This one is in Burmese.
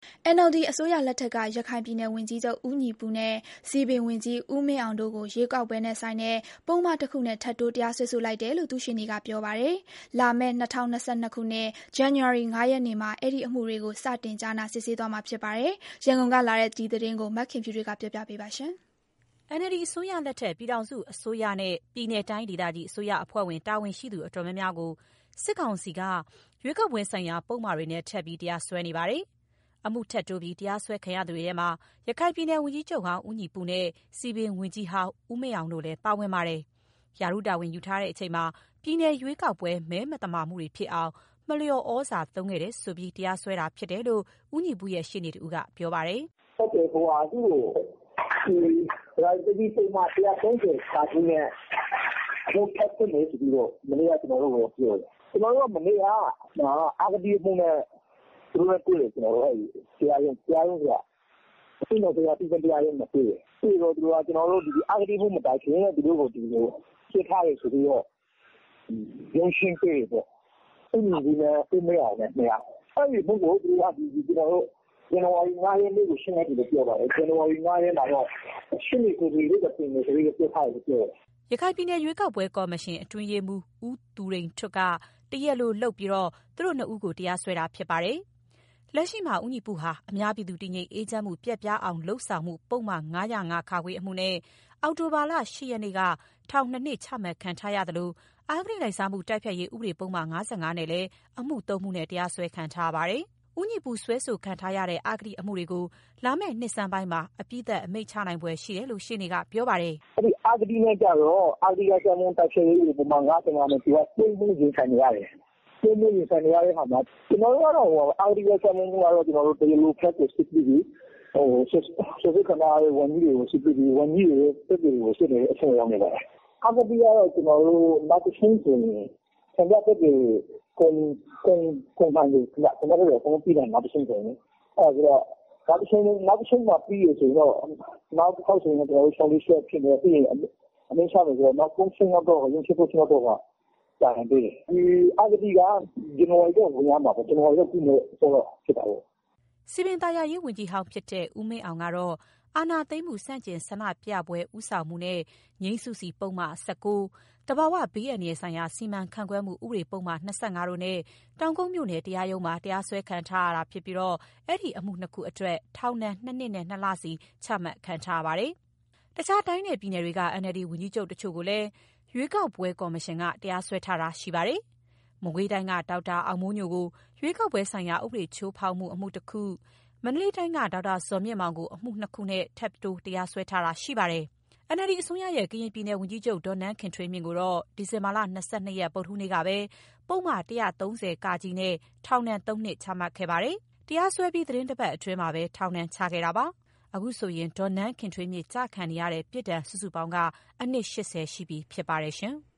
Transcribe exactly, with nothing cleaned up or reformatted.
။ အန် အယ်လ် ဒီ အစိုးရလက်ထက်ကရခိုင်ပြည်နယ်ဝန်ကြီးချုပ်ဦးညီပုနဲ့စည်ပင်ဝန်ကြီးဦးမင်းအောင်တို့ကိုရွေးကောက်ပွဲနဲ့ဆိုင်တဲ့ပုဒ်မတစ်ခုနဲ့ထပ်တိုးတရားစွဲဆိုလိုက်တယ်လို့သူ့ရှေ့နေကပြောပါတယ်။လာမယ့်၂၀၂၂ခုနှစ်ဇန်နဝါရီလ၅ရက်နေ့မှာအဲ့ဒီအမှုတွေကိုစတင်ကြားနာစစ်ဆေးသွားမှာဖြစ်ပါတယ်။ရန်ကုန်ကလာတဲ့ဒီသတင်းကိုမခင်ဖြူတွေကပြောပြပေးပါရှင်။အန် အယ်လ် ဒီ အစိုးရလက်ထက်ပြည်ထောင်စုအစိုးရနဲ့ပြည်နယ်တိုင်းဒေသကြီးအစိုးရအဖွဲ့ဝင်တာဝန်ရှိသူအတော်များများကိုစစ်ကောင်စီကရွေးကောက်ပွဲဆိုင်ရာပုဒ်မတွေနဲ့ထပ်ပြီးတရားစွဲနေပါတယ်။အမှုထပ်တိုးပြီးတရားစွဲခံရသူတွေထဲမှာရခိုင်ပြည်နယ်ဝန်ကြီးချုပ်ဟောင်းဦးညီပုနဲ့စည်ပင်ဝန်ကြီးဟောင်းဦးမင်းအောင်တို့လည်းပါဝင်ပါတယ်။ရာထူးတာဝန်ယူထားတဲ့အချိန်မှာပြည်နယ်ရွေးကောက်ပွဲမဲမသမာမှုတွေဖြစ်အောင်မလျော်ဩဇာသုံးခဲ့တယ်ဆိုပြီးတရားစွဲတာဖြစ်တယ်လို့ဦးညီပုရဲ့ရှေ့နေတဦးကပြောပါတယ်။ဟုတ်တယ်ဟိုဟာသူ့ကိုဒီရာဇဝတ်ပုံမှာတရားသုံးတယ်စာရင်းနဲ့ဘုတ်ထပ်နေပြီးတော့မနေ့ကကျွန်တော်တို့ကိုပြောတယ်။ကျွန်တော်တို့ကမနေ့ကအာဂတိပုံနဲ့သူတို့ကတွေ့တယ်ကျွန်တော်တို့တရားရင်တရားရင်ကဒီလိုတရားပြီးတရားရင်မတွေ့ဘူး။ပြီးတော့သူကကျွန်တော်တို့ဒီအာဂတိပုံမတိုင်ခင်သူတို့ကိုဒီလိုစစ်ထားရဆိုပြီးတော့ရုံးရှင်းပေးတယ်။အဲ့ဒီဒီနဲ့ပြင်မရအောင်နဲ့မရ။အဲ့ဒီဘုတ်ကိုသူကဒီကျွန်တော်တို့ဇန်နဝါရီ၅ရက်နေ့ကိုရှင်းလိုက်တယ်ပြောပါတယ်။ဇန်နဝါရီ၅ရက်မှာတော့ရှင်းနေကိုဒီလိုပြင်နေဆိုပြီးပြောထားတယ်ပြောတယ်။ရခိုင်ပြည်နယ်ရွေးကောက်ပွဲကော်မရှင်အတွင်းရေးမှူးဦးသူရိန်ထွဋ်ကတရက်လိုလှုပ်ပြီးတော့သူတို့နှစ်ဦးကိုတရားစွဲတာဖြစ်ပါတယ်။လက်ရှိမှာဦးညီပုဟာအများပြည်သူတည်ငြိမ်အေးချမ်းမှုပြက်ပြားအောင်လှုပ်ဆောင်မှုပုံမှန်၅၀၅ခါခွေအမှုနဲ့အောက်တိုဘာလ၈ရက်နေ့ကထောင်နှစ်နှစ်ချမှတ်ခံထားရသလိုအဂတိလိုက်စားမှုတိုက်ဖျက်ရေးဥပဒေပုံမှန်၅၅နဲ့လည်းအမှုသုံးမှုနဲ့တရားစွဲခံထားရပါတယ်။ဦးညီပုစွဲဆိုခံထားရတဲ့အဂတိအမှုတွေကိုလာမယ့်နှစ်ဆန်းပိုင်းမှာအပြည့်အစုံအမိန့်ချနိုင်ပွဲရှိတယ်လို့ရှင်းနေကပြောပါတယ်။အဲ့ဒီအဂတိနဲ့ကြတော့အဂတိကစားမှုတိုက်ဖျက်ရေးဥပဒေပုံမှန်၅၅နဲ့သူကသိမှုရင်ဆိုင်နေရတယ်။သိမှုရင်ဆိုင်နေရတဲ့အခါမှာကျွန်တော်တို့ကတော့ဟိုအဂတိကစားမှုကတော့ကျွန်တော်တို့တရားလိုဖက်ကိုစစ်ပြီးဟိုဆိုစစ်ကနာရဲ့ဝန်ကြီးတွေကိုစစ်ပြီးဝန်ကြီးတွေတက်တွေကိုစစ်နေအဆင့်ရောက်နေပါတယ်။အဂတိကတော့ကျွန်တော်တို့နောက်တစ်ချင်းဆိုရင်ဆန္ဒတက်တွေကုန်ကုန်ကုန်ပိုင်းတွေကျွန်တော်တို့ကတော့ပြည်နယ်နောက်တစ်ချင်းဆိုရင်အဲ့ဒါနောက်တစ်ချင်းနောက်တစ်ချင်းမှာပြီးရဆိုတော့နောက်တစ်ခေါက်ဆိုရင်ကျွန်တော်တို့ရှောင်းလေးရှေ့ဖြစ်နေပြီးရင်အမင်းရှာလို့ဆိုတော့နောက်ကုန်ချင်းတော့ရင်ချစ်ဖို့ချင်းတော့ကကြာနေတယ်ဒီအဂတိကဇန်နဝါရီတော့ဝင်ရမှာပေါ့ဇန်နဝါရီတော့ပြီးနေဆိုတော့ဖြစ်တာပေါ့စီပင်သာယာရေးဝန်ကြီးဟောင်းဖြစ်တဲ့ဦးမင်းအောင်ကတော့အာဏာသိမ်းမှုစန့်ကျင်ဆန္ဒပြပွဲဥဆောင်မှုနဲ့ငြိမ်းစုစီပုံမှန်၁၉တဘာဝဘေးအန္တရာယ်ဆိုင်ရာစီမံခန့်ခွဲမှုဥပဒေပုံမှန်၂၅တို့နဲ့တောင်ကုန်းမြို့နယ်တရားရုံးမှာတရားစွဲခံထားရတာဖြစ်ပြီးတော့အဲ့ဒီအမှုနှစ်ခုအတွက်ထောင်ဒဏ်နှစ်နှစ်နဲ့နှစ်လစီချမှတ်ခံထားရပါတယ်။တခြားတိုင်းနယ်ပြည်နယ်တွေက အန် အယ်လ် ဒီ ဝန်ကြီးချုပ်တချို့ကိုလည်းရွေးကောက်ပွဲကော်မရှင်ကတရားစွဲထားတာရှိပါတယ်။မကွေးတိုင်းကဒေါက်တာအောင်မိုးညိုကိုရွေးကောက်ပွဲဆိုင်ရာဥပဒေချိုးဖောက်မှုအမှုတစ်ခုမန္တလေးတိုင်းကဒေါက်တာဇော်မြင့်မောင်ကိုအမှုနှစ်ခုနဲ့ထပ်တိုးတရားစွဲထားတာရှိပါတယ်။ အန် အယ်လ် ဒီ အစိုးရရဲ့ကရင်ပြည်နယ်ဝန်ကြီးချုပ်ဒေါ်နန်းခင်ထွေးမြင့်ကိုတော့ဒီဇင်ဘာလ၂၂ရက်ဗုဒ္ဓဟူးနေ့ကပဲပုဒ်မ၁၃၀(က) နဲ့ထောင်ဒဏ်သုံးနှစ်ချမှတ်ခဲ့ပါတယ်။တရားစွဲပြီးသီတင်းတစ်ပတ်အတွင်းမှာပဲထောင်ဒဏ်ချခဲ့တာပါ။အခုဆိုရင်ဒေါ်နန်းခင်ထွေးမြင့်ကျခံနေရတဲ့ပြစ်ဒဏ်စုစုပေါင်းကအနှစ်၈၀ရှိပြီဖြစ်ပါတယ်ရှင်။